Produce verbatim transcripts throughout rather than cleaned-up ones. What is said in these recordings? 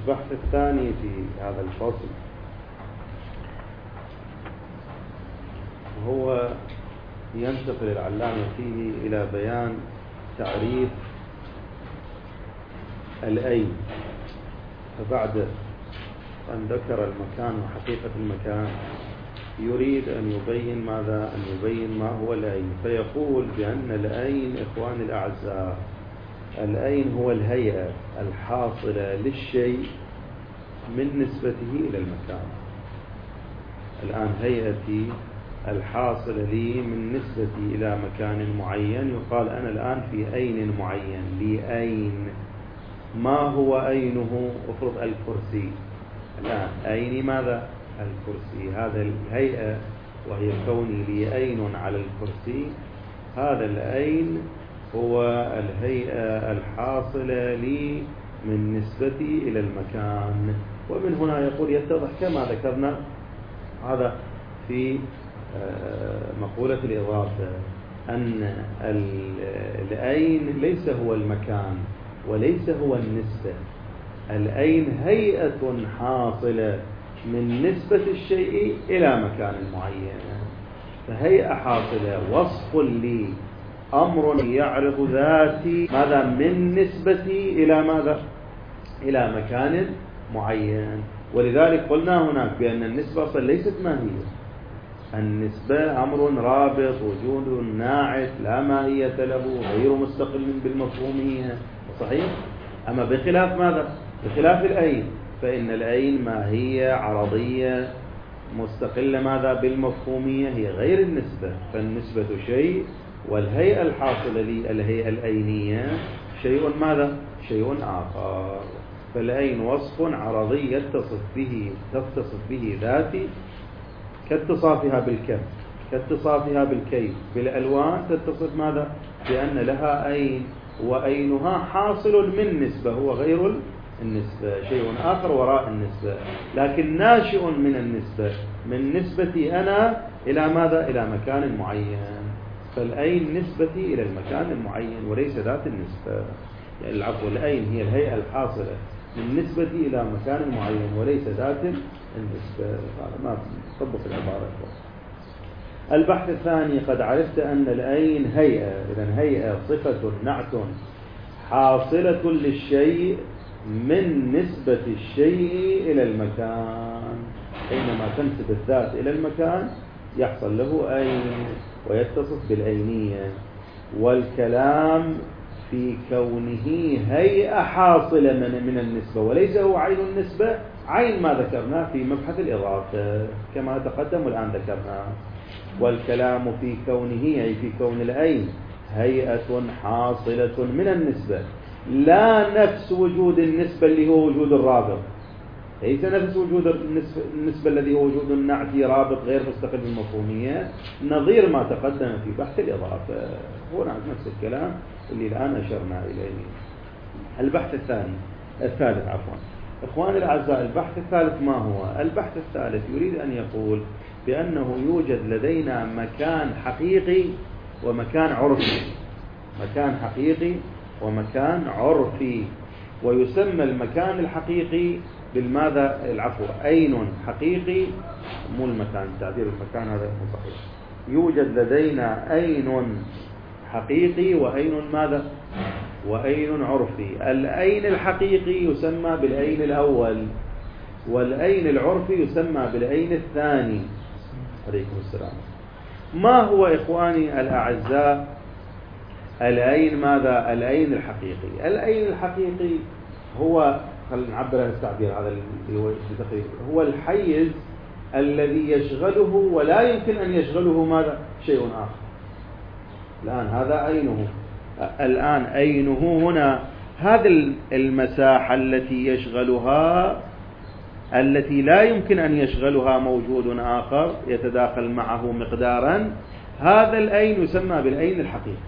البحث الثاني في هذا الفصل هو ينتقل العلامة فيه إلى بيان تعريف الأين. فبعد أن ذكر المكان وحقيقة المكان يريد أن يبين ماذا؟ أن يبين ما هو الأين. فيقول بأن الأين إخواني الأعزاء، الأين هو الهيئة الحاصلة للشيء من نسبته إلى المكان. الآن هيئتي الحاصلة لي من نسبتي إلى مكان معين، يقال أنا الآن في أين معين، لي أين. ما هو أينه؟ افرض الكرسي. الآن أيني ماذا؟ الكرسي. هذا الهيئة وهي كوني لي أين على الكرسي، هذا الأين هو الهيئة الحاصلة لي من نسبتي إلى المكان. ومن هنا يقول يتضح كما ذكرنا هذا في مقولة الإضافة أن الأين ليس هو المكان وليس هو النسبة. الأين هيئة حاصلة من نسبة الشيء إلى مكان معين، فهيئة حاصلة وصف لي، أمر يعرض ذاتي ماذا؟ من نسبتي إلى ماذا؟ إلى مكان معين. ولذلك قلنا هناك بأن النسبة أصلا ليست ماهية. النسبة أمر رابط، وجود ناعت لا ماهية له، غير مستقل بالمفهومية، صحيح؟ أما بخلاف ماذا؟ بخلاف الأين، فإن الأين ماهية عرضية مستقلة ماذا؟ بالمفهومية، هي غير النسبة. فالنسبة شيء والهيئة الحاصلة لي الهيئة الأينية شيء ماذا؟ شيء آخر. فالأين وصف عرضي يتصف به تتصف به ذاتي كاتصافها بالكم، كاتصافها بالكيف، بالألوان تتصف ماذا؟ بأن لها أين، وأينها حاصل من نسبة، هو غير النسبة، شيء آخر وراء النسبة، لكن ناشئ من النسبة، من نسبتي أنا إلى ماذا؟ إلى مكان معين. فالأين نسبتي إلى المكان المعين وليس ذات النسبة. يعني العفو، الأين هي الهيئة الحاصلة من نسبتي إلى مكان معين وليس ذات النسبة. هذا ما تطبق العبارة. البحث الثاني، قد عرفت أن الأين هيئة. إذن هيئة صفة نعت حاصلة للشيء من نسبة الشيء إلى المكان. حينما تنسب الذات إلى المكان يحصل له أين ويتصف بالأينية. والكلام في كونه هيئة حاصلة من, من النسبة وليس هو عين النسبة، عين ما ذكرناه في مبحث الإضافة كما تقدم والآن ذكرنا. والكلام في كونه أي في كون الأين هيئة حاصلة من النسبة، لا نفس وجود النسبة اللي هو وجود الرابط، ليس نفس وجود النسبة, النسبة الذي هو وجود النعتي رابط غير مستقل بالمفهومية، نظير ما تقدم في بحث الإضافة. هو نفس الكلام اللي الآن أشرنا إليه. البحث الثاني الثالث عفوا إخواني الأعزاء، البحث الثالث ما هو؟ البحث الثالث يريد أن يقول بأنه يوجد لدينا مكان حقيقي ومكان عرفي. مكان حقيقي ومكان عرفي. ويسمى المكان الحقيقي بالماذا؟ العفو، أين حقيقي، مو المكان، تعبير المكان هذا مو صحيح. يوجد لدينا أين حقيقي وأين ماذا؟ وأين عرفي. الأين الحقيقي يسمى بالأين الأول، والأين العرفي يسمى بالأين الثاني. عليكم السلام. ما هو إخواني الأعزاء الأين ماذا؟ الأين الحقيقي. الأين الحقيقي هو، خلينا نعبر هذا التعبير هذا اللي هو بتقريب، هو الحيز الذي يشغله ولا يمكن أن يشغله ماذا؟ شيء آخر. الآن هذا أينه. الآن أينه هنا هذه المساحة التي يشغلها، التي لا يمكن أن يشغلها موجود آخر يتداخل معه مقدارا، هذا الأين يسمى بالأين الحقيقي.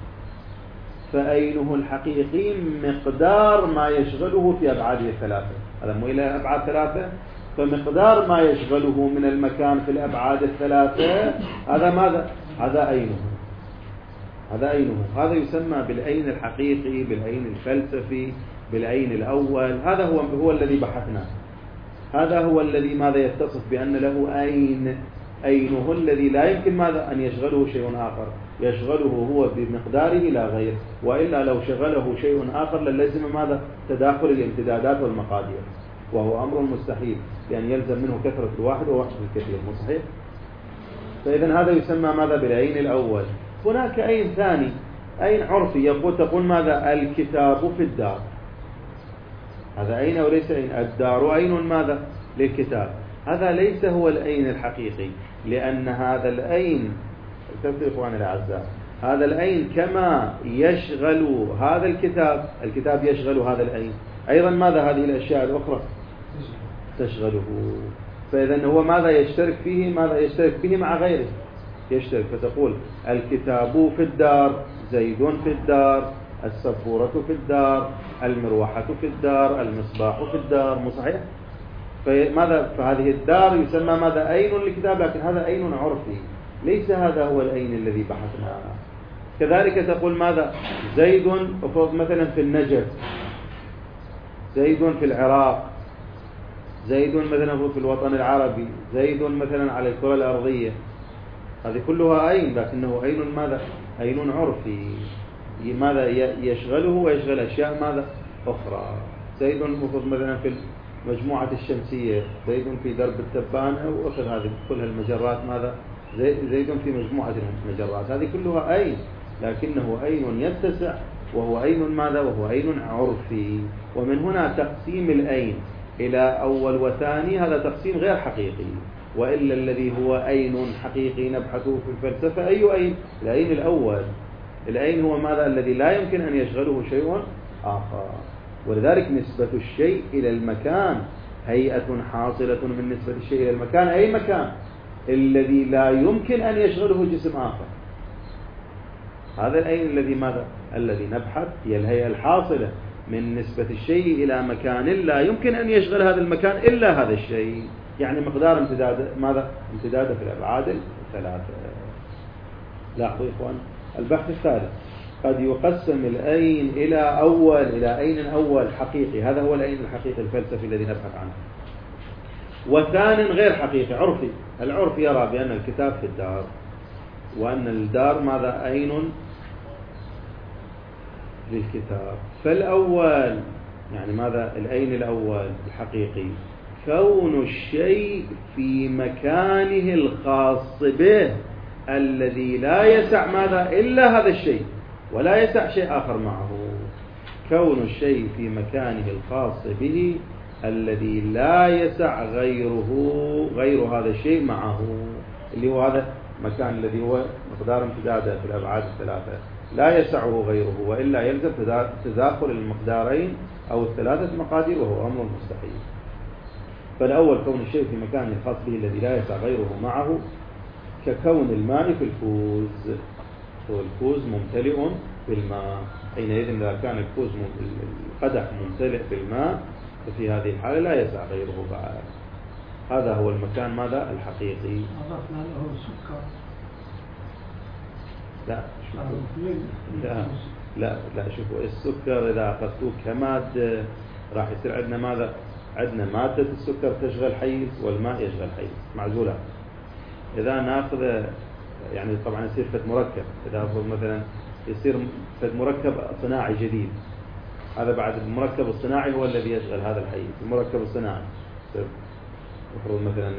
فأينه الحقيقي مقدار ما يشغله في أبعاده الثلاثة. هذا مو إلى أبعاد ثلاثة، فمقدار ما يشغله من المكان في الأبعاد الثلاثة هذا ماذا؟ هذا أينه. هذا أينه. هذا يسمى بالأين الحقيقي، بالأين الفلسفي، بالعين الأول، هذا هو هو الذي بحثناه، هذا هو الذي ماذا يتصف بأن له عين، عينه الذي لا يمكن ماذا أن يشغله شيء آخر، يشغله هو بمقداره لا غير، وإلا لو شغله شيء آخر للزم ماذا تداخل الامتدادات والمقادير، وهو أمر مستحيل لأن يلزم منه كثرة الواحد ووحدة الكثير، مو صحيح؟ فإذا هذا يسمى ماذا بالعين الأول. هناك عين ثاني، عين عرفي، يقول تقول ماذا الكتاب في الدار، هذا عين أو ليس عين؟ الدار عين ماذا للكتاب، هذا ليس هو العين الحقيقي، لأن هذا العين تفرق عن الأعزاء، هذا العين كما يشغل هذا الكتاب، الكتاب يشغل هذا العين أيضا ماذا هذه الأشياء الأخرى تشغله، فإذا هو ماذا يشترك فيه، ماذا يشترك فيه مع غيره يشترك، فتقول الكتاب في الدار، زيد في الدار، السفورة في الدار، المروحة في الدار، المصباح في الدار، مو صحيح؟ فماذا فهذه الدار يسمى ماذا عين للكتاب، لكن هذا عين عرفي، ليس هذا هو العين الذي بحثناه. كذلك تقول ماذا زيد مثلا في النجف، زيد في العراق، زيد مثلا في الوطن العربي، زيد مثلا على الكرة الأرضية، هذه كلها عين، لكنه عين ماذا عين عرفي، ماذا يشغله ويشغل أشياء ماذا أخرى. زيد مثلا في المجموعة الشمسية، زيد في درب التبان أو أخر هذه كل المجرات ماذا زيد في مجموعة المجرات، هذه كلها عين، لكنه عين يتسع وهو عين ماذا وهو عين عرفي. ومن هنا تقسيم العين إلى أول وثاني هذا تقسيم غير حقيقي، وإلا الذي هو عين حقيقي نبحثه في الفلسفة أي عين؟ العين الأول، العين هو ماذا الذي لا يمكن أن يشغله شيء آخر. ولذلك نسبة الشيء إلى المكان هيئة حاصلة من نسبة الشيء إلى المكان، أي مكان الذي لا يمكن أن يشغله جسم آخر، هذا العين الذي ماذا الذي نبحث، هي الهيئة الحاصلة من نسبة الشيء إلى مكان لا يمكن أن يشغل هذا المكان إلا هذا الشيء، يعني مقدار امتداد ماذا امتداده في الأبعاد الثلاثة. لاحظوا يا إخوان البحث الثالث، قد يقسم العين إلى أول إلى عين أول حقيقي، هذا هو العين الحقيقي الفلسفي الذي نبحث عنه، وثان غير حقيقي عرفي. العرف يرى بأن الكتاب في الدار، وأن الدار ماذا عين للكتاب. فالأول يعني ماذا العين الأول الحقيقي كون الشيء في مكانه الخاص به الذي لا يسع ماذا إلا هذا الشيء ولا يسع شيء آخر معه، كون الشيء في مكانه الخاص به الذي لا يسع غيره غير هذا الشيء معه، اللي هو هذا المكان الذي هو مقدار امتداده في الأبعاد الثلاثة لا يسعه غيره، وإلا يلزم تداخل المقدارين أو الثلاثة مقادير وهو أمر مستحيل. فالأول كون الشيء في مكانه الخاص به الذي لا يسع غيره معه، ككون الماء في الكوز، والكوز ممتلئ بالماء، حينئذ إذا كان الكوز القدح ممتلئ بالماء ففي هذه الحالة لا يسع غيره بعد، هذا هو المكان ماذا الحقيقي. أضفنا له سكر. لا لا لا لا شوفوا السكر إذا أخذتوه كمادة راح يصير عندنا ماذا، عندنا مادة السكر تشغل حيز والماء يشغل حيز معزولة. إذا ناخذ يعني طبعا يصير فد مركب، إذا أخذ مثلا يصير فد مركب صناعي جديد، هذا بعد المركب الصناعي هو الذي يشغل هذا الحيز، المركب الصناعي يفرض مثلا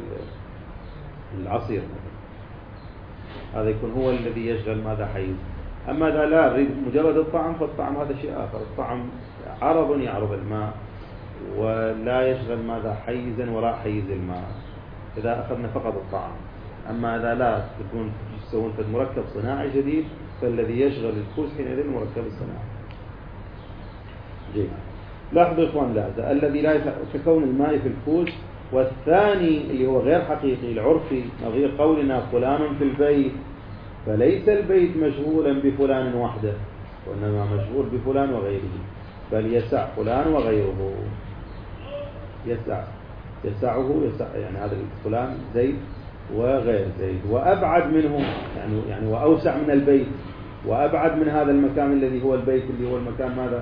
العصير مثلا، هذا يكون هو الذي يشغل ماذا حيز. أما إذا لا نريد مجرد الطعم فالطعم هذا شيء آخر، الطعم عرض يعرض الماء ولا يشغل ماذا حيزا وراء حيز الماء إذا أخذنا فقط الطعم. أما إذا لا تكون تسوون في المركب صناعي جديد فالذي يشغل الكوز حينئذ المركب الصناعي. جيد، لاحظوا إخوان لا الذي لا ككون الماء في الكوز. والثاني اللي هو غير حقيقي العرفي نظير قولنا فلان في البيت، فليس البيت مشغولا بفلان وحده وإنما مشغول بفلان وغيره، بل يسع فلان وغيره، يسع يسعه يسع يعني هذا فلان زيد وغير زيد، وأبعد منه يعني يعني وأوسع من البيت وأبعد من هذا المكان الذي هو البيت اللي هو المكان ماذا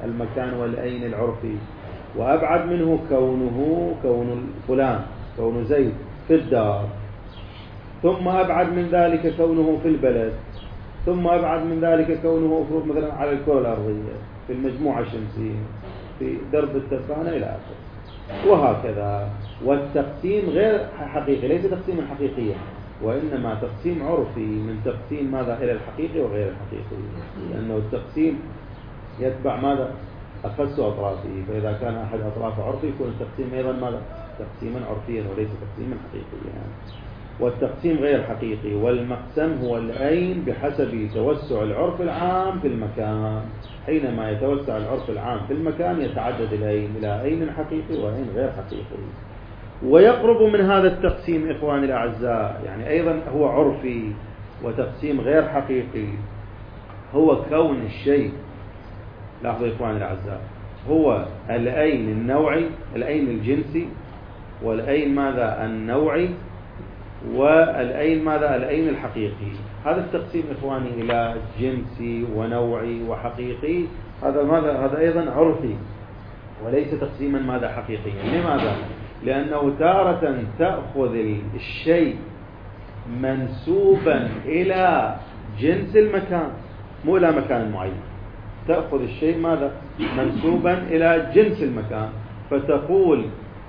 المكان والأين العرفي، وأبعد منه كونه كون فلان كون زيد في الدار، ثم أبعد من ذلك كونه في البلد، ثم أبعد من ذلك كونه أفرض مثلا على الكرة الأرضية في المجموعة الشمسية في درب التبانة إلى آخره، وهكذا. والتقسيم غير حقيقي، ليس تقسيما حقيقيا، وإنما تقسيم عرفي من تقسيم ماذا إلى الحقيقي وغير الحقيقي، لأنه التقسيم يتبع ماذا أخص أطرافه، فإذا كان أحد أطرافه عرفي يكون التقسيم أيضا ماذا تقسيما عرفيا وليس تقسيما حقيقيا. والتقسيم غير حقيقي، والمقسم هو الأين بحسب توسع العرف العام في المكان. حينما يتوسع العرف العام في المكان يتعدد الأين إلى أين حقيقي وأين غير حقيقي. ويقرب من هذا التقسيم إخواني الأعزاء، يعني أيضا هو عرفي وتقسيم غير حقيقي، هو كون الشيء، لاحظوا إخواني الأعزاء، هو الأين النوعي، الأين الجنسي، والأين ماذا النوعي، والأين ماذا الأين الحقيقي. هذا التقسيم إخواني إلى جنسي ونوعي وحقيقي، هذا ماذا هذا أيضا عرفي وليس تقسيما ماذا حقيقيا. لماذا؟ لأنه تارة تأخذ الشيء منسوبا إلى جنس المكان مو إلى مكان معين، تأخذ الشيء ماذا منسوبا إلى جنس المكان، فتقول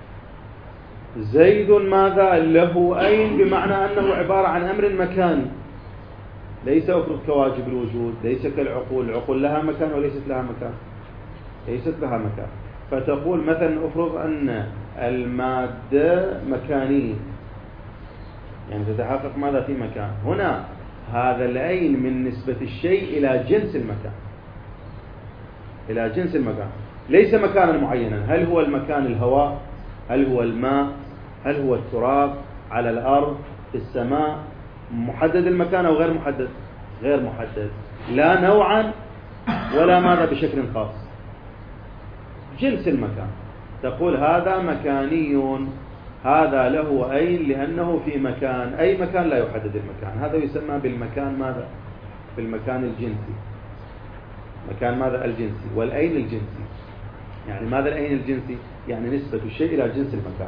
زيد ماذا له أين، بمعنى أنه عبارة عن أمر مكاني، ليس أفرض كواجب الوجود، ليس كالعقول، العقول لها مكان وليست لها مكان، ليست لها مكان. فتقول مثلا أفرض أن المادة مكانية، يعني تتحقق ماذا في مكان، هنا هذا الأين من نسبة الشيء إلى جنس المكان، إلى جنس المكان، ليس مكانا معينا. هل هو المكان الهواء، هل هو الماء، هل هو التراب على الأرض في السماء، محدد المكان أو غير محدد؟ غير محدد، لا نوعا ولا ماذا بشكل خاص، جنس المكان. تقول هذا مكاني، هذا له أين لأنه في مكان، أي مكان لا يحدد المكان، هذا يسمى بالمكان ماذا؟ بالمكان الجنسي، مكان ماذا الجنسي. والأين الجنسي يعني ماذا الأين الجنسي؟ يعني نسبة الشيء إلى جنس المكان،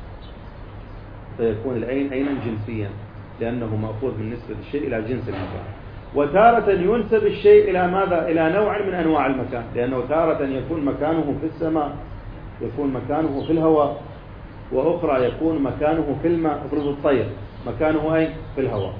فيكون الأين أينا جنسيا لأنه مأخوذ من نسبة الشيء إلى جنس المكان. وتارة ينسب الشيء إلى ماذا؟ إلى نوع من أنواع المكان، لأنه تارة يكون مكانه في السماء، يكون مكانه في الهواء، وأخرى يكون مكانه في الماء. افرض الطير مكانه أين؟ في الهواء.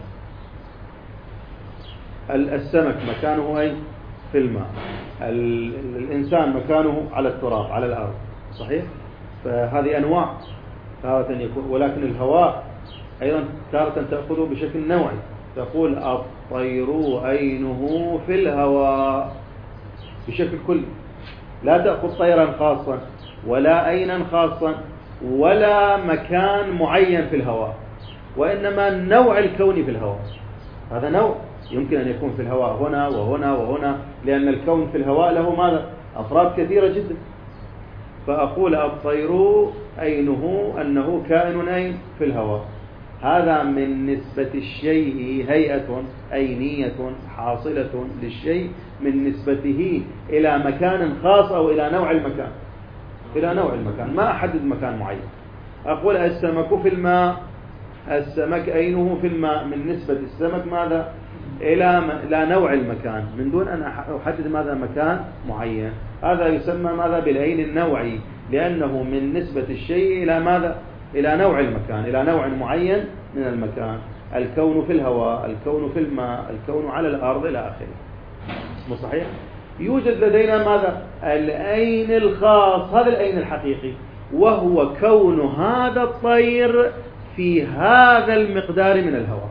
السمك مكانه أين؟ في الماء. الإنسان مكانه على التراب على الأرض، صحيح؟ فهذه أنواع تارة يكون. ولكن الهواء أيضا تارة تأخذه بشكل نوعي، تقول الطير أينه في الهواء بشكل كلي، لا تأخذ طيرا خاصا ولا أينا خاصا ولا مكان معين في الهواء، وإنما النوع الكوني في الهواء. هذا نوع يمكن أن يكون في الهواء هنا وهنا وهنا، لأن الكون في الهواء له ماذا؟ أفراد كثيرة جدا. فأقول الطير أينه أنه كائن أين؟ في الهواء. هذا من نسبة الشيء، هيئة أينية حاصلة للشيء من نسبته إلى مكان خاص أو إلى نوع المكان، إلى نوع المكان، ما أحدد مكان معين. أقول السمك في الماء، السمك أينه في الماء، من نسبة السمك ماذا؟ إلى إلى نوع المكان، من دون أن أحدد ماذا مكان معين. هذا يسمى ماذا؟ بالعين النوعي، لأنه من نسبة الشيء إلى ماذا؟ إلى نوع المكان، إلى نوع معين من المكان. الكون في الهواء، الكون في الماء، الكون على الأرض إلى آخره. مو صحيح؟ يوجد لدينا ماذا؟ العين الخاص، هذا العين الحقيقي، وهو كون هذا الطير في هذا المقدار من الهواء.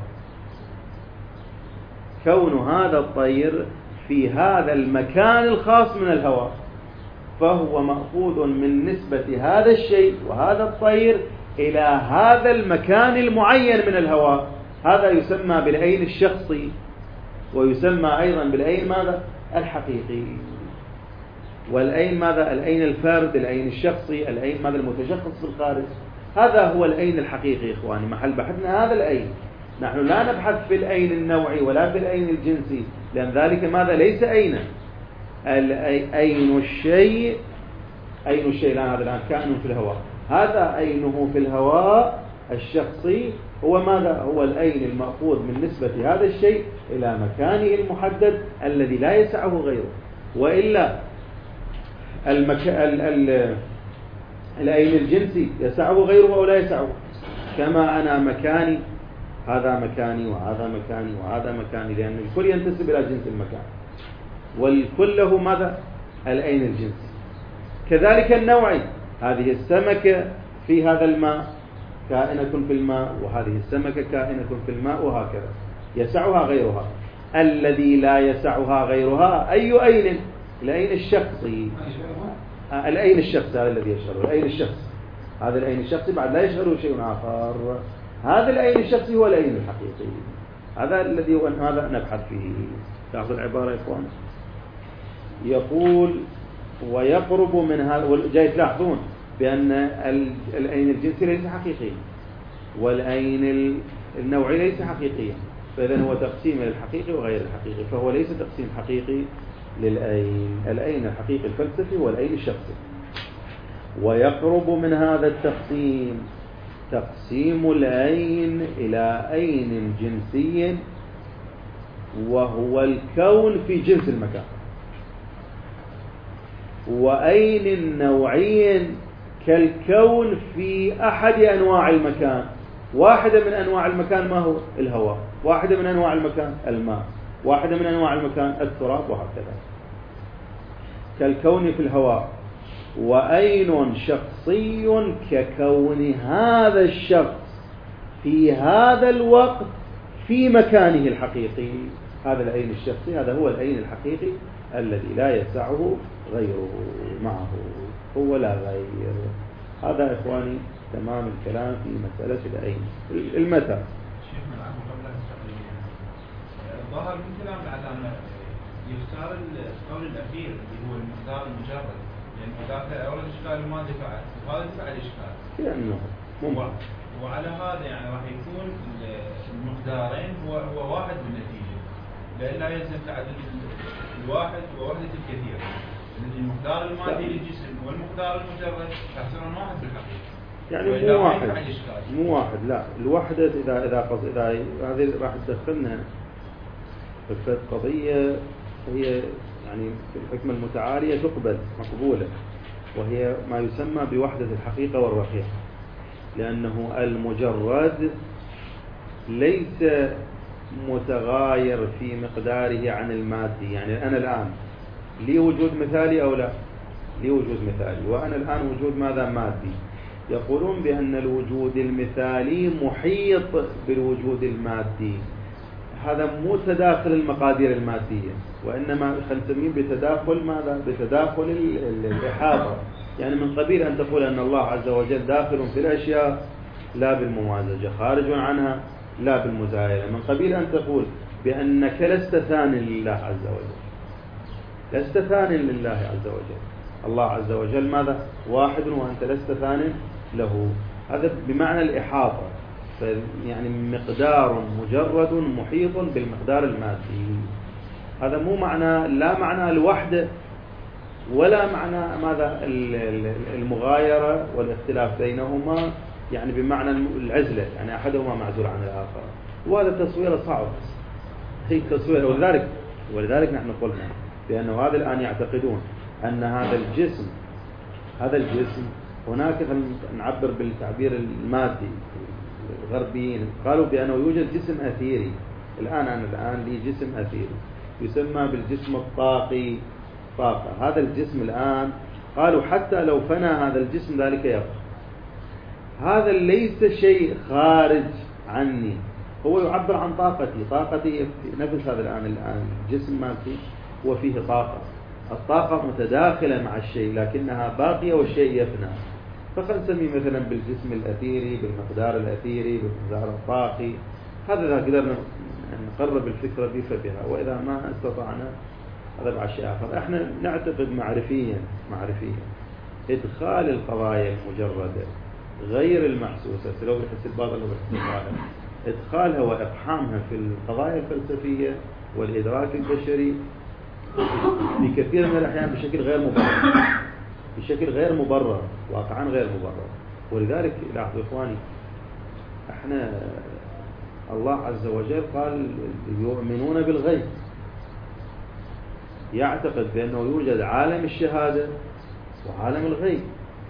كون هذا الطير في هذا المكان الخاص من الهواء، فهو مأخوذ من نسبة هذا الشيء وهذا الطير إلى هذا المكان المعين من الهواء. هذا يسمى بالعين الشخصي، ويسمى أيضا بالعين ماذا؟ الحقيقي. والعين ماذا؟ العين الفرد، العين الشخصي، العين ماذا؟ المتشخص في الخارج. هذا هو العين الحقيقي إخواني، محل بحثنا هذا العين. نحن لا نبحث في العين النوعي ولا في العين الجنسي، لأن ذلك ماذا؟ ليس عينا، أين الشيء أين الشيء الآن هذا الآن كائن في الهواء، هذا أينه في الهواء الشخصي هو ماذا؟ هو الأين المأخوذ من نسبة هذا الشيء إلى مكانه المحدد الذي لا يسعه غيره. وإلا المك... ال... ال... الأين الجنسي يسعه غيره أو لا يسعه؟ كما أنا مكاني، هذا مكاني وهذا مكاني وهذا مكاني، لأن الكل ينتسب إلى جنس المكان، والكل له ماذا؟ الأين الجنسي. كذلك النوعي، هذه السمكة في هذا الماء كائنة في الماء، وهذه السمكة كائنة في الماء، وهكذا يسعها غيرها. الذي لا يسعها غيرها أي أين؟ الأين الشخصي، الأين الشخصي هذا الذي يشغله، الأين الشخصي، هذا الأين الشخصي بعد لا يشغله شيء آخر. هذا الأين الشخصي هو الأين الحقيقي، هذا الذي هو هذا نبحث فيه. تأخذ العبارة يا إخوان. يقول ويقرب من هذا، جاي تلاحظون بأن الأين الجنسي ليس حقيقيا والأين النوعي ليس حقيقيا، فإذا هو تقسيم للحقيقي وغير الحقيقي، فهو ليس تقسيم حقيقي للأين. الأين الحقيقي الفلسفي والأين الشخصي. ويقرب من هذا التقسيم تقسيم الأين إلى أين جنسي وهو الكون في جنس المكان، وأين نوعي كالكون في أحد أنواع المكان. واحدة من أنواع المكان ما هو؟ الهواء، واحدة من أنواع المكان الماء، واحدة من أنواع المكان التراب، وهكذا. كالكون في الهواء. وأين شخصي ككون هذا الشخص في هذا الوقت في مكانه الحقيقي. هذا الأين الشخصي، هذا هو الأين الحقيقي الذي لا يسعه غيره معه، هو لا غير. هذا إخواني تمام الكلام في مسألة الأين. المتى شيخنا الآن قبل التقرير الظاهر من كلام العلامة يختار القول الأخير اللي هو المقدار المجرد، يعني إذا أورد إشكال وما دفع وهذا دفع الإشكال لأنه ممكن. وعلى هذا يعني راح يكون المقدارين هو هو واحد بالنتيجة، لأن لا يلزم تعدد الواحد ووحدة الكثير. المقدار المادي للجسم والمقدار المجرد يصيرون واحد بالحقيقة، يعني مو واحد مو واحد لا الوحدة. إذا إذا قص إذا هذه راح تدخلنا في قضية هي يعني في الحكمة المتعالية تقبل مقبولة، وهي ما يسمى بوحدة الحقيقة والرقيقة، لأنه المجرد ليس متغاير في مقداره عن المادي. يعني أنا الآن لي وجود مثالي أو لا؟ لي وجود مثالي، وأنا الآن وجود ماذا؟ مادي. يقولون بأن الوجود المثالي محيط بالوجود المادي. هذا مو تداخل المقادير المادية، وإنما نسميه بتداخل ماذا؟ بتداخل الإحاطة. يعني من قبيل أن تقول أن الله عز وجل داخل في الأشياء لا بالممازجة، خارج عنها لا بالمزايلة. من قبيل أن تقول بأنك لست ثان لله عز وجل، لست ثان لله عز وجل. الله عز وجل ماذا؟ واحد وأنت لست ثان له. هذا بمعنى الإحاطة، يعني مقدار مجرد محيط بالمقدار المادي. هذا مو معنى، لا معنى الوحدة ولا معنى ماذا؟ المغايرة والاختلاف بينهما، يعني بمعنى العزلة، يعني أحدهما معزول عن الآخر. وهذا تصوير صعب، هي تصوير. ولذلك ولذلك نحن قلنا بأنه هذا الآن يعتقدون أن هذا الجسم هذا الجسم هناك، نعبر بالتعبير المادي الغربيين قالوا بأنه يوجد جسم أثيري. الآن أنا الآن لي جسم أثيري يسمى بالجسم الطاقي، طاقة. هذا الجسم الآن قالوا حتى لو فنى هذا الجسم ذلك يبقى. هذا ليس شيء خارج عني، هو يعبر عن طاقتي. طاقتي نفس هذا الآن الآن جسم مادي وفيه طاقة. الطاقة متداخلة مع الشيء لكنها باقية والشيء يفنى. فقد نسميه مثلا بالجسم الأثيري، بالمقدار الأثيري، بالمقدار الطاقي. هذا إذا قدرنا نقرب الفكرة بي فبها، وإذا ما استطعنا هذا بعد شيء آخر. احنا نعتقد معرفيا معرفيا إدخال القضايا المجردة غير المحسوسة، لو بحس الباطل لو بحس الظاهر، إدخالها وإقحامها في القضايا الفلسفية والإدراك البشري في كثير من الأحيان بشكل غير مبرر، بشكل غير مبرر، واقعا غير مبرر. ولذلك لاحظوا إخواني، احنا الله عز وجل قال يؤمنون بالغيب، يعتقد بأنه يوجد عالم الشهادة وعالم الغيب.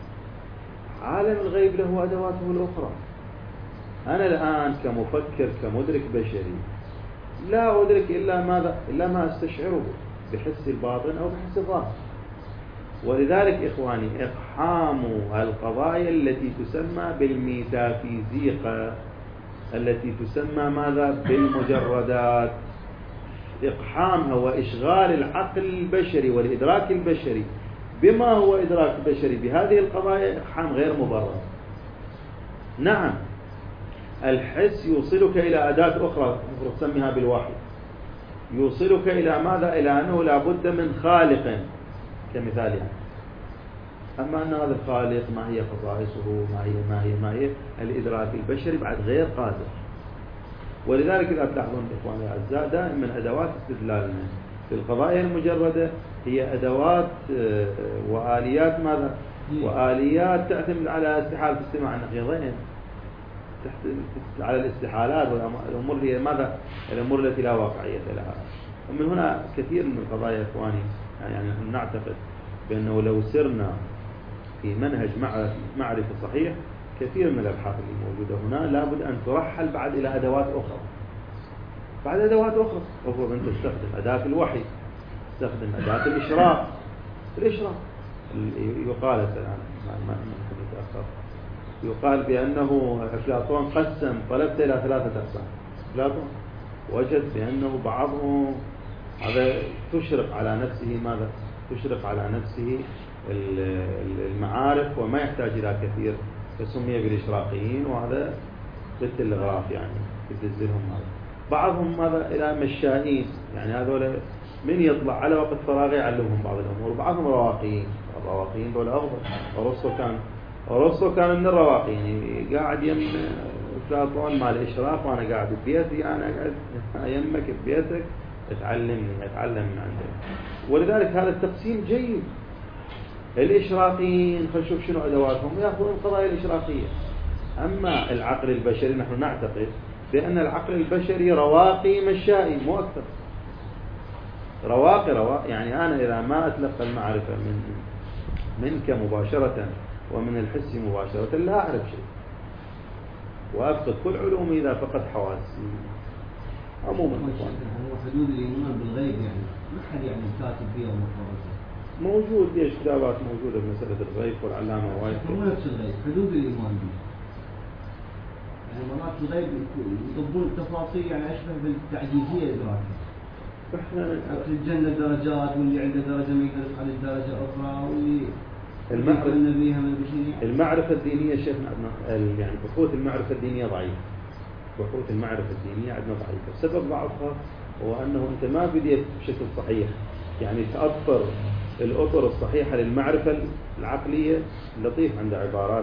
عالم الغيب له أدواته الأخرى. أنا الآن كمفكر كمدرك بشري لا أدرك إلا ماذا؟ إلا ما أستشعره بحس الباطن أو بحس الظاهر. ولذلك إخواني إقحام القضايا التي تسمى بالميتافيزيقا، التي تسمى ماذا؟ بالمجردات، إقحامها وإشغال العقل البشري والإدراك البشري بما هو إدراك بشري بهذه القضايا إقحام غير مبرر. نعم الحس يوصلك إلى أداة أخرى نسميها بالوحي، يوصلك إلى ماذا؟ إلى أنه لا بد من خالق كمثال يعني. أما أن هذا الخالق ما هي خصائصه، ما هي ما هي ما هي الإدراك البشري بعد غير قادر. ولذلك إذا تلاحظون إخواني الأعزاء دائما أدوات استدلالنا في القضايا المجردة هي أدوات وآليات ماذا؟ وآليات تعتمد على استحالة استماع النقيضين، على الاستحالات والأمور هي ماذا؟ الأمور التي لا واقعية لها. ومن هنا كثير من القضايا إخواني يعني نحن نعتقد بأنه لو سرنا في منهج معرفة صحيح كثير من الأبحاث اللي موجودة هنا لابد أن ترحل بعد إلى أدوات أخرى، بعد أدوات أخرى. المفروض أن تستخدم أداة الوحي، تستخدم أداة الإشراق. الإشراق يقال الآن ما يتأخر، يقال بأنه أفلاطون قسم طلبت إلى ثلاثة أقسام. أفلاطون وجد بأنه بعضهم هذا تشرق على نفسه ماذا؟ تشرق على نفسه المعارف وما يحتاج إلى كثير، فسمي بالإشراقيين، وهذا ضد الغراف يعني يدزلهم هذا. بعضهم ماذا؟ إلى مشائين، يعني هذول من يطلع على وقت فراغ يعلمهم بعض الأمور. وبعضهم رواقيين، الرواقيين دول أفضل. أرسطو كان أرسطو كان من الرواقيين، يعني قاعد يم أفلاطون مع الإشراق وأنا قاعد ببيتي، أنا قاعد يمك ببيتك اتعلم اتعلم من عندك. ولذلك هذا التقسيم جيد. الإشراقيين خلينا نشوف شنو أدواتهم، يأخذون القضايا الإشراقية. أما العقل البشري نحن نعتقد بأن العقل البشري رواقي مشائي مو أكثر. رواقي رواقي يعني أنا إذا ما أتلقى المعرفة من منك مباشرة ومن الحس مباشرة لا أعرف شيء، وأفقد كل علومي إذا فقد حواسي. عموما هو حدود الإيمان بالغيب يعني ما حد يعني كاتب فيها ومفرزة موجود. ليش كتابات موجودة بمسألة الغيب والعلامة وايد. مو نفس الغيب، حدود الإيمان به يعني مرات الغيب يطبون التفاصيل يعني أشبه بالتعجيزية الإدراكية. إحنا في الجنة درجات، واللي عنده درجة ما يقدر يفعل الدرجة أخرى، واللي المعرفة النبيها من البشرية. المعرفة الدينية شيخنا عندنا يعني بحوث المعرفة الدينية ضعيفة. بحوث المعرفة الدينية عندنا ضعيفة. سبب ضعفها هو أنه أنت ما بديت بشكل صحيح يعني تأطر الأطر الصحيحة للمعرفة العقلية. لطيف عند عبارات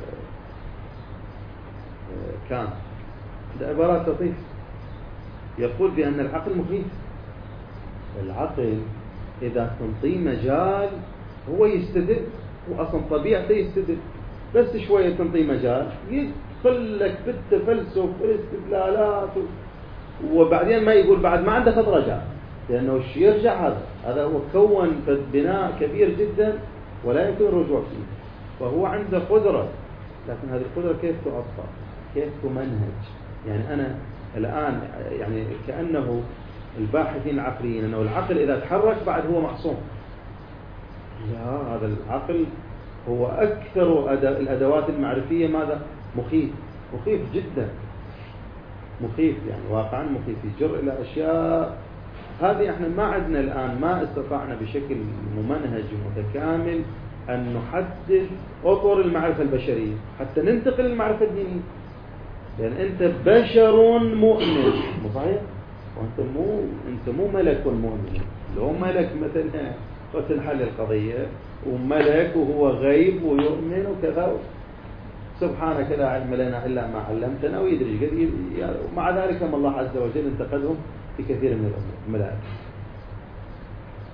كان عند عبارات لطيف يقول بأن العقل مخيف. العقل إذا تنطيه مجال هو يستدل، هو أصلا طبيعته يستدل، بس شوية تنطيه مجال يدخل لك بالتفلسف والاستدلالات، وبعدين ما يقول بعد ما عنده خط رجاء، لأنه يرجع هذا هذا هو كون بناء كبير جدا ولا يمكن الرجوع فيه. فهو عنده قدرة، لكن هذه القدرة كيف تؤطر، كيف تمنهج. يعني أنا الآن يعني كأنه الباحثين العقليين أنه العقل إذا تحرك بعد هو معصوم. لا، هذا العقل هو أكثر الأدوات المعرفية ماذا؟ مخيف، مخيف جدا، مخيف يعني واقعا مخيف، يجر إلى أشياء هذه احنا ما عندنا الآن، ما استطعنا بشكل ممنهج متكامل أن نحدد أطر المعرفة البشرية حتى ننتقل للمعرفة الدينية. لأن يعني أنت بشر مؤمن، مو صحيح؟ وأنت مو أنت مو ملك مؤمن. لو ملك مثلا وتنحل القضية، وملك وهو غيب ويؤمن وكذا، سبحانك لا علم لنا إلا ما علمتنا، ويدري قد ومع ذلك الله عز وجل انتقدهم في كثير من الأمور الملائكة.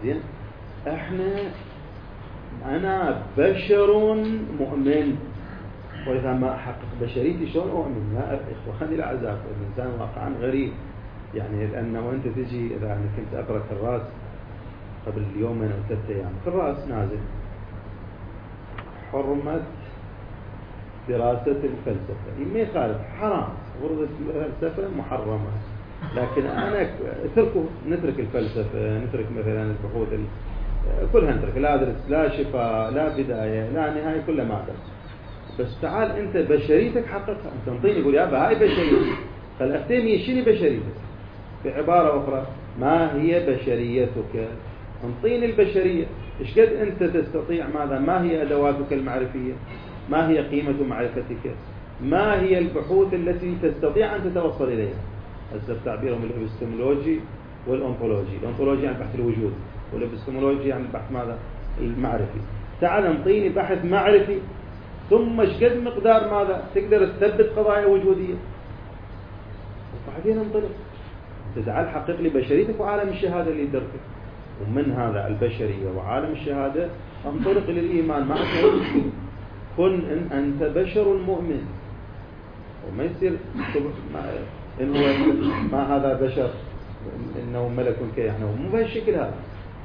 زين، احنا انا بشر مؤمن، واذا ما احقق بشريتي شلون اؤمن؟ يا اخوه خلي الاعزاء، الانسان واقعا غريب يعني. لانه انت تجي، اذا انا كنت اقرا كراس قبل يومين او ثلاثة ايام، كراس نازل حرمه دراسه الفلسفه، ما يخالف، حرام، غرض الفلسفه محرمه، لكن انا اتركوا نترك الفلسفه، نترك مثلا البحوث كلها نترك، لا ادرس لا شفاء لا بدايه لا نهايه، كلها ما ادرس. بس تعال انت بشريتك حققها، انت انطيني، يقول يابا هاي بشريتي، قال اختمي شنو بشريتك؟ بعباره اخرى، ما هي بشريتك؟ انطيني البشريه، ايش قد انت تستطيع ماذا؟ ما هي ادواتك المعرفيه؟ ما هي قيمه معرفتك؟ ما هي البحوث التي تستطيع ان تتوصل اليها؟ هسه تعبيرهم الابستمولوجي والانطولوجي، الانطولوجي يعني بحث الوجود، والابستمولوجي يعني البحث ماذا؟ المعرفي. تعال انطيني بحث معرفي، ثم ايش قد مقدار ماذا تقدر تثبت قضايا وجوديه، وبعدين انطلق. تعال حقق لي بشريتك وعالم الشهاده اللي يدركك، ومن هذا البشريه وعالم الشهاده انطلق للايمان. ما عندنا كن إن أنت بشر مؤمن، وما يصير إن هو ما هذا بشر إنه ملك كيحنا، مو بهالشكل هذا.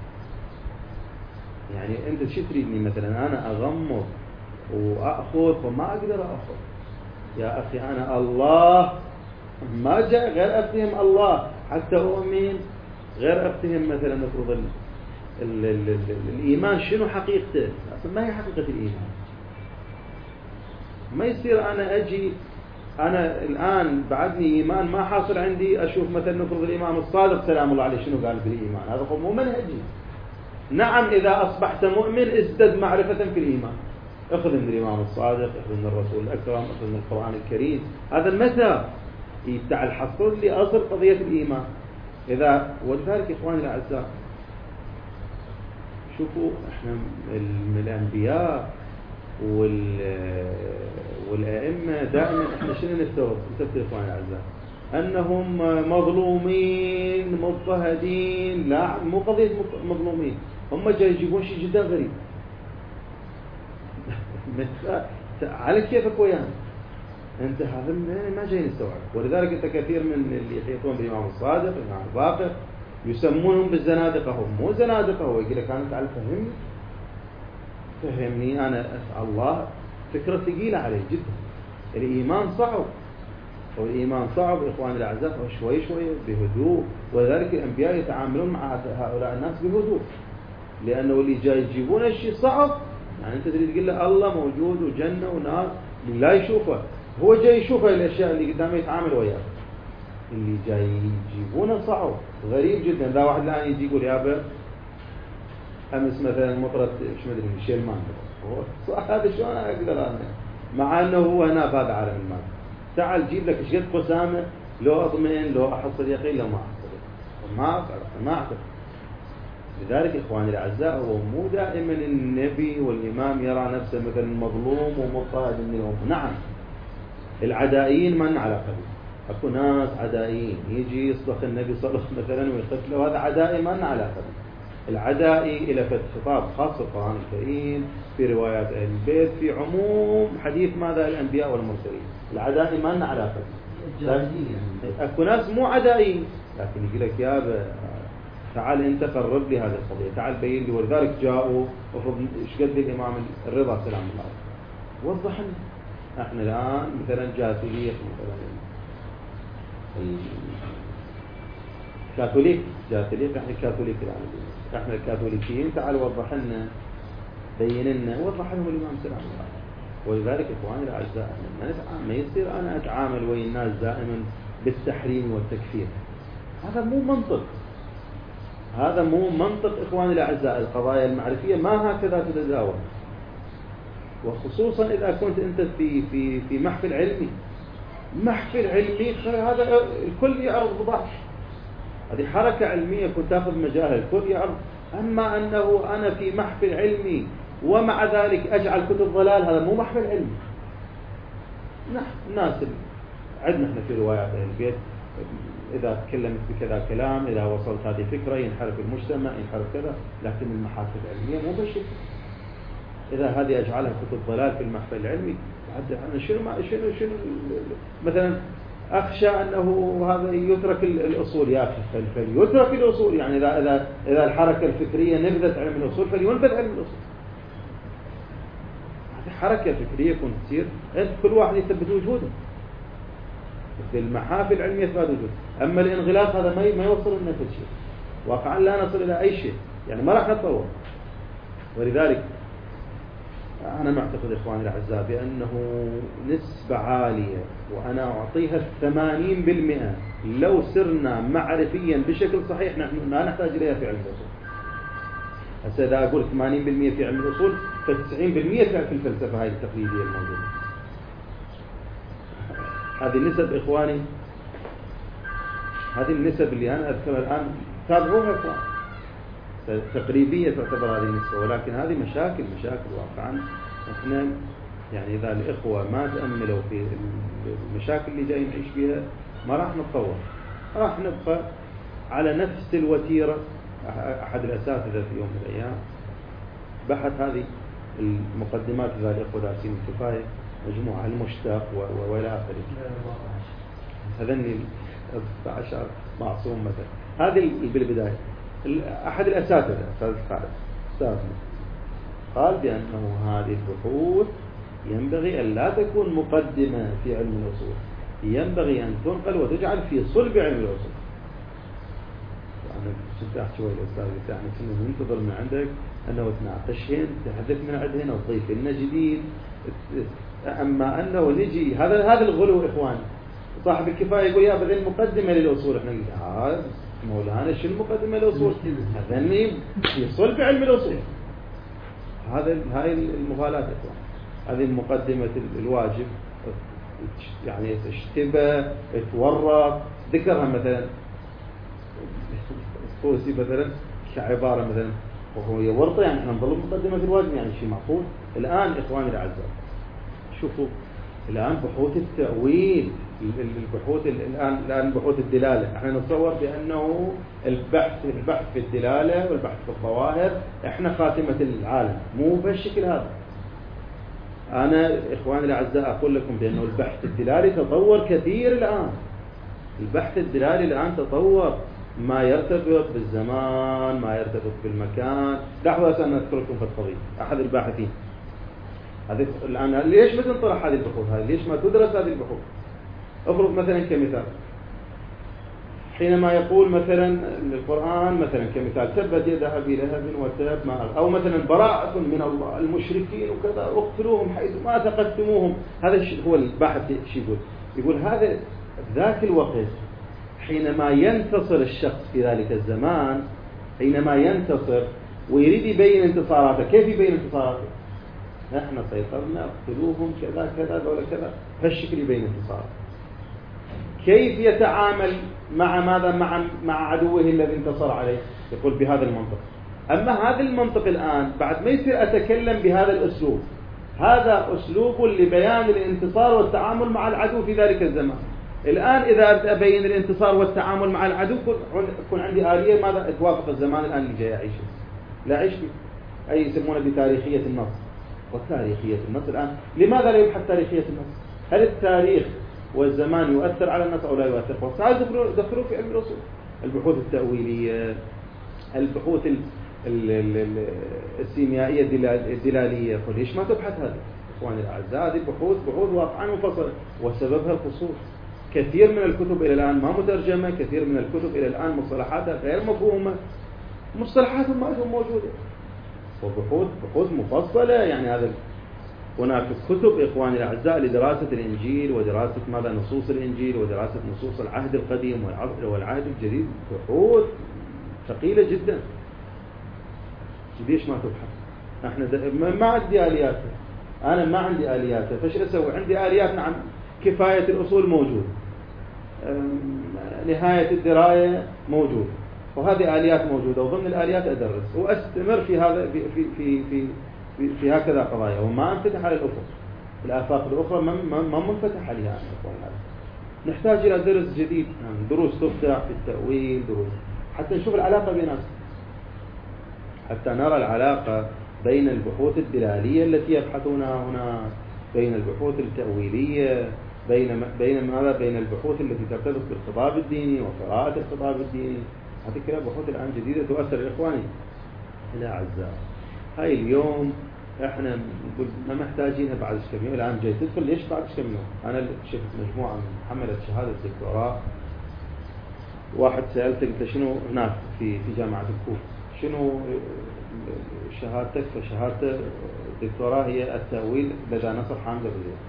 يعني أنت شو تريدني مثلا أنا أغمض وأخذ وما أقدر أخذ؟ يا أخي أنا الله، ما جاء غير أفتهم الله حتى أؤمن، غير أفتهم مثلا نفرض ال ال ال ال الإيمان شنو حقيقته؟ أصلا ما هي حقيقة الإيمان. ما يصير أنا أجي أنا الآن بعدني إيمان ما حاصل عندي، أشوف مثلا نفرض الإمام الصادق سلام الله عليه شنو قال في الإيمان، هذا هو مو منهجي. نعم إذا أصبحت مؤمن ازدد معرفة في الإيمان، أخذ من الإمام الصادق، أخذ من الرسول الأكرم، أخذ من القرآن الكريم، هذا المثل تعال حصل لي أصل قضية الإيمان. إذا ولذلك إخواني الأعزاء شوفوا إحنا من الأنبياء والأئمة دائما إحنا شنو نستوعب نستوعب إخواني الأعزاء؟ أنهم مظلومين مضطهدين، لا مو قضية مظلومين، هم جاي يجيبون شيء جدا غريب على كيفك ويانا أنت، هذا ما جاي نستوعب. ولذلك أنت كثير من اللي يحيطون بالإمام الصادق الإمام الباقر يسمونهم بالزنادقة، هم مو زنادقة، هو يقول لك أنا تعال فهمني فهمني أنا أسأل الله، فكرة ثقيلة عليه جدا. الإيمان صعب، والإيمان صعب إخواني الأعزاء، شوي شوي بهدوء. ولذلك الأنبياء يتعاملون مع هؤلاء الناس بهدوء، لأنه اللي جاي يجيبون الشيء صعب. يعني أنت تريد تقول له الله موجود وجنة ونار لا يشوفه، هو جاي يشوفه الأشياء اللي قدامه يتعامل وياها. اللي جاي يجيبونه صعب غريب جدا. ذا واحد الآن يجي يقول يابا أمس مثلا مطرة شو مدري شيلمان، هذا شلون أقدر أنا مع أنه هو هنا في هذا عالم المال. تعال جيب لك ايش قد قسامة، لو أضمن لو أحصل يقين لو ما أحصل ما أعرف ما أعرف. لذلك إخواني الأعزاء هو مو دائما النبي والإمام يرى نفسه مثلا مظلوم ومضطهد من الأمة. نعم العدائيين من على قبل، أكو ناس عدائيين يجي يصدق النبي صلى الله عليه وسلم مثلا ويقتله، هذا عدائي من على قبل. العدائي إلى خطاب خاص في القرآن الكريم، في روايات أهل البيت، في عموم حديث ماذا الأنبياء والمرسلين. العدائي من على قبل. أكو ناس مو عدائيين لكن يقول لك يا تعال أنت قرب لي هذه القضية، تعال بين لي. ولذلك جاءوا وفرض إيش قد الإمام الرضا سلام الله عليه وضح لنا. احنا الآن مثلا جاثوليك مثلا الكاثوليك جاثوليك احنا الكاثوليك الآن احنا الكاثوليكيين، تعال وضح لنا بين لنا وضح لهم الإمام سلام الله عليه. ولذلك إخواني الأعزاء ما يصير أنا أتعامل ويا الناس دائما بالتحريم والتكفير، هذا مو منطق، هذا مو منطق إخواني الأعزاء. القضايا المعرفية ما هكذا تتداول، وخصوصا إذا كنت أنت في في في محفل علمي. محفل علمي هذا الكل يعرض بضاعة، هذه حركة علمية كنت تأخذ مجالها الكل يعرض. أما أنه أنا في محفل علمي ومع ذلك أجعل كتب ضلال، هذا مو محفل علمي. نحن الناس عندنا احنا في روايات أهل البيت إذا تكلمت بكذا كلام، إذا وصلت هذه فكرة ينحرف المجتمع، ينحرف كذا، لكن المحافل العلمية مو بالشكل. إذا هذه أجعلها كتب ضلال في المحفل العلمي، أنا شنو ما شنو شنو مثلا أخشى أنه هذا يترك الأصول. يا أخي فليترك الأصول، يعني إذا إذا إذا الحركة الفكرية نبذت علم الأصول فلينبذ علم الأصول. هذه حركة فكرية كنت تصير، أنت كل واحد يثبت وجوده في المحافل العلمية إثبات وجود. أما الانغلاق هذا ما ما يوصل لنا في شيء، واقعا لا نصل إلى أي شيء، يعني ما راح نتطور. ولذلك أنا معتقد إخواني الأعزاء بأنه نسبة عالية، وأنا أعطيها الثمانين بالمئة، لو سرنا معرفيا بشكل صحيح نحن لا نحتاج إليها في علم الأصول. هسه إذا أقول ثمانين بالمئة في علم الأصول فتسعين بالمئة في الفلسفة هاي التقليدية الموجودة. هذه النسب إخواني، هذه النسب اللي أنا أذكرها الآن تابعوها إخوان، تقريبية تعتبر هذه النسبة، ولكن هذه مشاكل مشاكل واقعا. احنا يعني إذا الإخوة ما تأملوا في المشاكل اللي جاي نعيش بها ما راح نتطور، راح نبقى على نفس الوتيرة. أحد الأساتذة في يوم من الأيام بحث هذه المقدمات ذا الإخوة دارسين الكفاية، مجموعة المشتاق وإلى آخره، هذني أربعة عشر معصوم مثلا. هذه بالبداية أحد الأساتذة أستاذ خالد أستاذنا قال بأنه هذه البحوث ينبغي أن لا تكون مقدمة في علم الأصول، ينبغي أن تنقل وتجعل في صلب علم الأصول. أنا كنت أحكي ويا الأستاذ قلت يعني كنا ننتظر من عندك أنه تناقشهن تحدث من عندهن وتضيف لنا جديد، أما أنه نجي هذا هذا الغلو إخواني. صاحب الكفاية يقول يا بدل المقدمة للأصول، احنا نقول هذا مولانا شو المقدمة للأصول؟ هذا في صلب علم الأصول. هذا هاي المغالاة إخوان، هذه المقدمة الواجب يعني اشتبه اتورط. ذكرها مثلا الطوسي مثلا كعبارة مثلا وهو يورطه، يعني احنا نظل مقدمة الواجب يعني شيء معقول. الآن إخواني الأعزاء شوفوا الآن بحوث التأويل، البحوث الآن الآن بحوث الدلالة، احنا نتصور بأنه البحث البحث في الدلالة والبحث في الظواهر احنا خاتمة العالم، مو بهالشكل هذا. أنا إخواني الأعزاء أقول لكم بأنه البحث الدلالي تطور كثير الآن. البحث الدلالي الآن تطور، ما يرتبط بالزمان، ما يرتبط بالمكان. لحظة أنا أذكر لكم في القضية أحد الباحثين هذه الآن ليش ما تنطرح هذه البحوث هذه؟ ليش ما تدرس هذه البحوث؟ افرض مثلا كمثال حينما يقول مثلا القرآن مثلا كمثال تبت يد أبي لهب وتب ما، أو مثلا براءة من الله المشركين وكذا اقتلوهم حيث ما ثقفتموهم. هذا هو الباحث شو يقول؟ يقول هذا ذاك الوقت حينما ينتصر الشخص في ذلك الزمان، حينما ينتصر ويريد يبين انتصاراته، كيف يبين انتصاراته؟ نحن سيطرنا اقتلوهم كذا كذا ولا كذا، هالشكل يبين انتصاره. كيف يتعامل مع ماذا مع مع عدوه الذي انتصر عليه؟ يقول بهذا المنطق. أما هذا المنطق الآن بعد ما يصير أتكلم بهذا الأسلوب، هذا أسلوب لبيان الانتصار والتعامل مع العدو في ذلك الزمان. الآن إذا أبدأ أبين الانتصار والتعامل مع العدو يكون عندي آلية ماذا توافق الزمان الآن اللي جاي أعيشه. لا أعيش أي يسمونه بتاريخية النص. وتاريخية النص الآن لماذا لا يبحث تاريخية النص؟ هل التاريخ والزمان يؤثر على النص أو لا يؤثر؟ فهذا دخلوا في علم الأصول، البحوث التأويلية، البحوث السيميائية الدلالية. ليش ما تبحث هذه إخواني الأعزاء؟ هذه بحوث بحوث واقعا منفصلة وسببها القصور. كثير من الكتب إلى الآن ما مترجمة، كثير من الكتب إلى الآن مصطلحاتها غير مفهومة، مصطلحاتهم ما موجودة. وبحوث بحوث مفصلة يعني هذا. هناك كتب إخواني الأعزاء لدراسة الإنجيل ودراسة ماذا نصوص الإنجيل ودراسة نصوص العهد القديم والعهد الجديد، بحوث ثقيلة جدا. ليش ما تبحث؟ احنا ما عندي آليات، أنا ما عندي آليات، فايش أسوي؟ عندي آليات. نعم كفاية الأصول موجود، نهاية الدراية موجود، وهذه آليات موجودة، وضمن الآليات أدرس وأستمر في هذا في في في في, في, في هكذا قضايا، وما انفتح على الأفق. الآفاق الأخرى ما ما منفتح عليها. نحتاج إلى درس جديد، يعني دروس تفتح في التأويل، دروس حتى نشوف العلاقة بينها، حتى نرى العلاقة بين البحوث الدلالية التي يبحثونها هنا، بين البحوث التأويلية، بين بين ماذا بين البحوث التي ترتبط بالخطاب الديني وقراءة الخطاب الديني. هذه كلها بحوث الآن جديدة تؤثر إخواني إلى أعزاء. هاي اليوم احنا ما محتاجينها بعد كم يوم. الآن جاي تدخل ليش بعد كم يوم؟ أنا شفت مجموعة من حملت شهادة دكتوراه، واحد سألته قلت له شنو هناك في في جامعة الكوفة شنو شهادتك؟ فشهادته الدكتوراه هي التأويل لدى نصر حامد الرياض.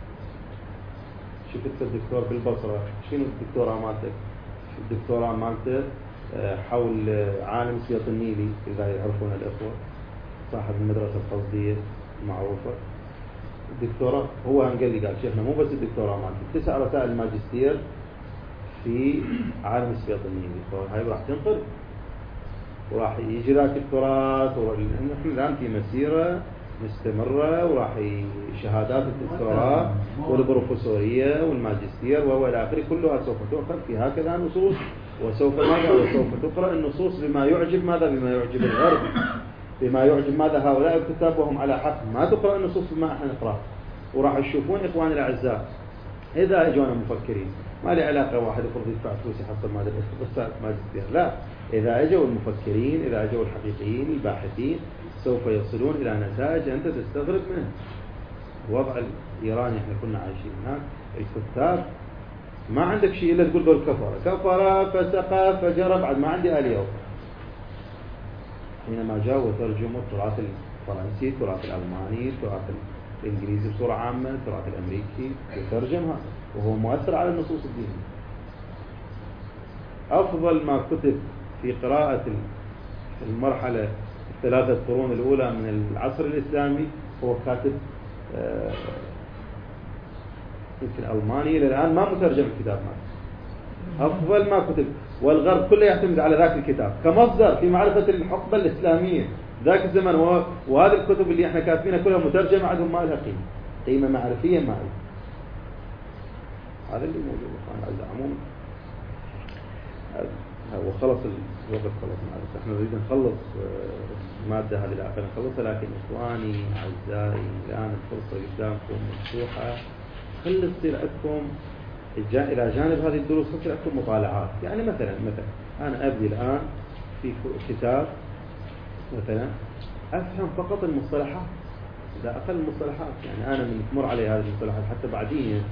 شفت الدكتور بالبصرة شنو الدكتوراه مالتك؟ الدكتوراه مالته حول عالم سياط النيلي، إذا يعرفون الأخوة، صاحب المدرسة القصدية المعروفة. الدكتوراه هو قال لي قال شيخنا مو بس الدكتوراه مالتي، تسع رسائل الماجستير في عالم السياط النيلي، فهاي راح تنقل وراح يجي ذاك التراث. ونحن الآن في مسيرة مستمرة، وراح شهادات الدكتوراه والبروفيسورية والماجستير وإلى آخره كلها سوف تؤخذ في هكذا نصوص، وسوف ماذا وسوف تقرأ النصوص بما يعجب ماذا بما يعجب الغرب، بما يعجب ماذا هؤلاء الكتاب وهم على حق. ما تقرأ النصوص بما احنا نقرأ. وراح تشوفون إخواني الأعزاء إذا أجونا مفكرين، ما لي علاقة واحد يفرض يدفع فلوس يحصل ماجستير، لا، إذا أجوا المفكرين، إذا أجوا الحقيقيين الباحثين سوف يصلون إلى نتائج أنت تستغرب منه. الوضع الإيراني احنا كنا عايشين هناك، الكتاب ما عندك شيء إلا تقول دول كفر كفر فسقى فجرى، بعد ما عندي آلية. حينما جاءوا وترجموا التراث الفرنسي، التراث الألماني، التراث الإنجليزي بصورة عامة، التراث الأمريكي، يترجمها وهو مؤثر على النصوص الدينية. أفضل ما كتب في قراءة المرحلة الثلاثة قرون الأولى من العصر الإسلامي هو كاتب يمكن آه ألماني، إلى الآن ما مترجم الكتاب ماله. أفضل ما كتب، والغرب كله يعتمد على ذاك الكتاب كمصدر في معرفة الحقبة الإسلامية ذاك الزمن. وهذه الكتب اللي احنا كاتبينها كلها مترجمة، عندهم ما لها قيمة، قيمة معرفية ما لها. هذا اللي موجود الآن عموما. وخلص الوقت، خلص معلش، احنا نريد نخلص المادة هذه الآخر نخلصها، لكن إخواني أعزائي الآن الفرصة قدامكم مفتوحة. خلي تصير عندكم إلى جانب هذه الدروس تصير عندكم مطالعات. يعني مثلا مثلا أنا أبدي الآن في كتاب مثلا أفهم فقط المصطلحات، إذا أقل المصطلحات، يعني أنا من تمر علي هذه المصطلحات حتى بعدين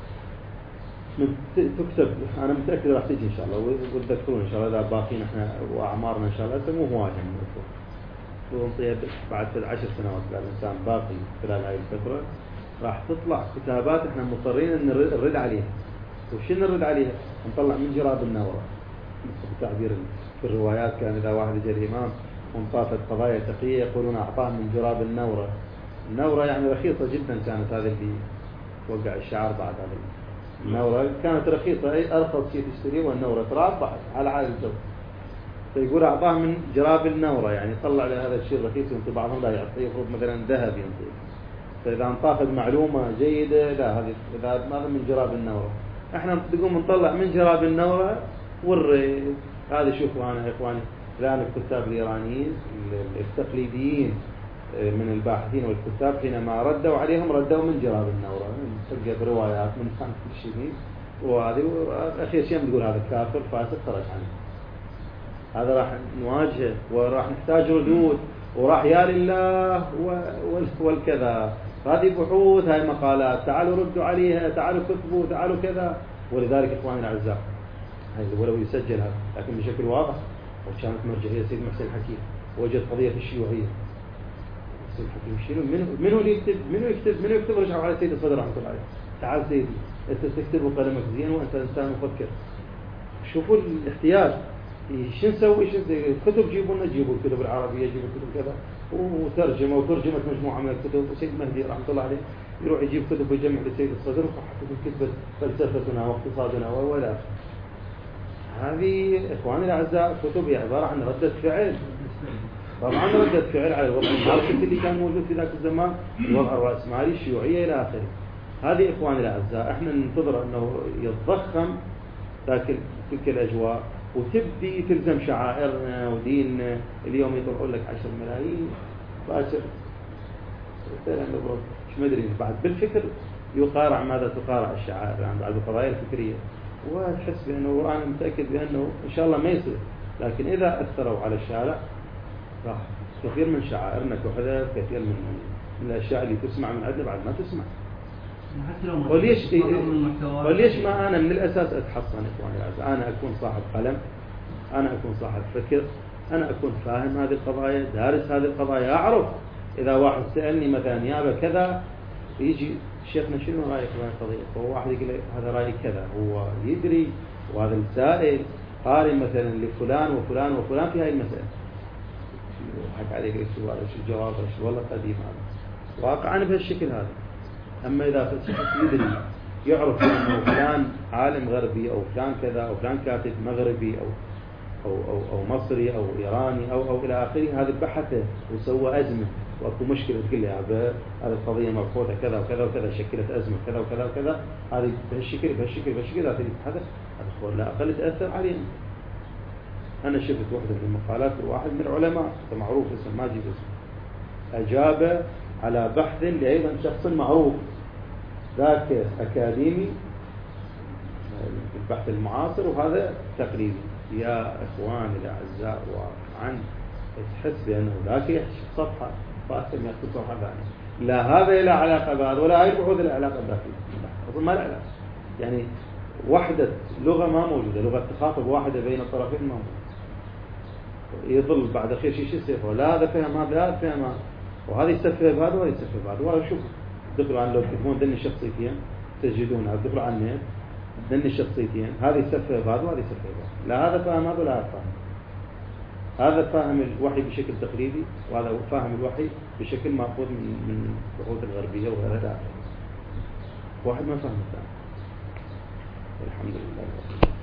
من تكتب، أنا متأكد راح تجي إن شاء الله وتذكرون إن شاء الله إذا باقين إحنا وأعمارنا إن شاء الله سمو هواية من ونطيب بعد عشر سنوات بعد الإنسان باقي خلال هاي الفترة راح تطلع كتابات إحنا مضطرين إن نرد عليها. وشين نرد عليها؟ نطلع من جراب النورة بالتعبير في الروايات. كان إذا واحد جاء الإمام وانطافت قضايا تقية يقولون أعطاه من جراب النورة. النورة يعني رخيصة جدا كانت، هذه اللي توقع الشعار بعد هذا. النورة كانت رخيصة، أي أرخص شيء تشتريه والنورة تراب بعد على عالي الجو. فيقول أعطاه من جراب النورة، يعني طلع له هذا الشيء رخيص ينطي بعضهم لا يعطيه، يفرض مثلا ذهب ينطيه. فإذا انطافت معلومة جيدة لا، هذه إذا ماذا من جراب النورة. احنا نقوم نطلع من جراب النورة والري. هذا شوفوا أنا يا إخواني الآن الكتاب الإيرانيين التقليديين من الباحثين والكتاب حينما ردوا عليهم ردوا من جراب النورة، تلقى بروايات من خمس الشيء. وهذه أخير شيء بتقول هذا كافر فاسق خرج عنه. هذا راح نواجهه وراح نحتاج ردود، وراح يا لله والكذا. هذه بحوث، هاي مقالات، تعالوا ردوا عليها، تعالوا كتبوا، تعالوا كذا. ولذلك إخواني الأعزاء هاي ولو يسجل هذا لكن بشكل واضح. وكانت مرجعية سيد محسن الحكيم وجد قضية الشيوعية. سيد الحكيم يشيلون منه منه اللي يكتب منه يكتب منه يكتب رجعوا على سيد الصدر رحمة الله عليه. تعال سيدي أنت تكتب وقلمك زين وأنت إنسان مفكر. شوفوا الاحتياج. شو نسوي؟ شو كتب جيبوا لنا، جيبوا الكتب العربية، جيبوا الكتب كذا، وترجمة وترجمت مجموعة من الكتب. وسيد مهدي رحمة الله عليه يروح يجيب كتب ويجمع لسيد الصدر وحكتب كتبة فلسفتنا واقتصادنا ولا. هذه إخواني الأعزاء كتب هي عبارة عن ردة فعل. طبعا ردة فعل على الوضع الماركسي اللي كان موجود في ذاك الزمان، الوضع الرأسمالي الشيوعية إلى آخره. هذه إخواني الأعزاء احنا ننتظر أنه يتضخم ذاك تلك الأجواء وتبدي تلزم شعائرنا وديننا. اليوم يطلعون لك عشر ملايين باكر مش مدري بعد بالفكر يقارع ماذا تقارع الشعائر يعني بعد القضايا الفكرية، وتحس بأنه وأنا متأكد بأنه إن شاء الله ما يصير، لكن إذا أثروا على الشارع راح كثير من شعائرنا تحذف، كثير من من الأشياء اللي تسمع من عندنا بعد ما تسمع. وليش وليش ما أنا من الأساس أتحصن إخواني الأعزاء؟ أنا أكون صاحب قلم، أنا أكون صاحب فكر، أنا أكون فاهم هذه القضايا، دارس هذه القضايا، أعرف إذا واحد سألني مثلا يابا كذا يجي شيخنا شنو رأيك في هذه القضية؟ فهو واحد يقول لي هذا رأيي كذا، هو يدري وهذا السائل قارن مثلا لفلان وفلان وفلان في هذه المسألة. حق عليك شو هذا شو الجواب شو والله قديم هذا واقعا بهالشكل هذا. أما إذا شخص يدري يعرف أنه فلان عالم غربي أو فلان كذا أو فلان كاتب مغربي أو أو أو, أو مصري أو إيراني أو أو إلى آخره، هذا بحثه وسوى أزمة وأكو مشكلة تقول لي هذه القضية مرفوضة كذا وكذا وكذا شكلت أزمة كذا وكذا وكذا، هذه بهالشكل بهالشكل بهالشكل لا تريد تحدث هذا لا أقل تأثر علينا. أنا شفت واحدة من المقالات واحد من العلماء معروف اسمه ما أجيب اسمه أجاب على بحث لأيضا شخص معروف ذاك أكاديمي في البحث المعاصر وهذا تقليدي. يا إخواني الأعزاء واقعا تحس بأنه ذاك يحشي صفحة فأكثر من يخطي صفحة ثانية، لا هذا لا علاقة بهذا ولا هاي البحوث لا علاقة بهذا، أصلا ما له علاقة. يعني وحدة لغة ما موجودة، لغة تخاطب واحدة بين الطرفين ما موجودة. يظل بعد خير شيء شيء يصير لا هذا فهم هذا هذا فهم هذا وهذا يسفه بهذا وهذا يسفه بهذا. وهذا شوف دخلوا عن لو تكون ذني الشخصيتين تجدونها دخلوا عن النت ذني الشخصيتين هذا يسفه بهذا وهذا يسفه بهذا، لا هذا فهم هذا ولا هذا فهم. هذا فاهم الوحي بشكل تقليدي وهذا فاهم الوحي بشكل مأخوذ من من البحوث الغربية وغيرها. واحد ما فهم الثاني. والحمد لله.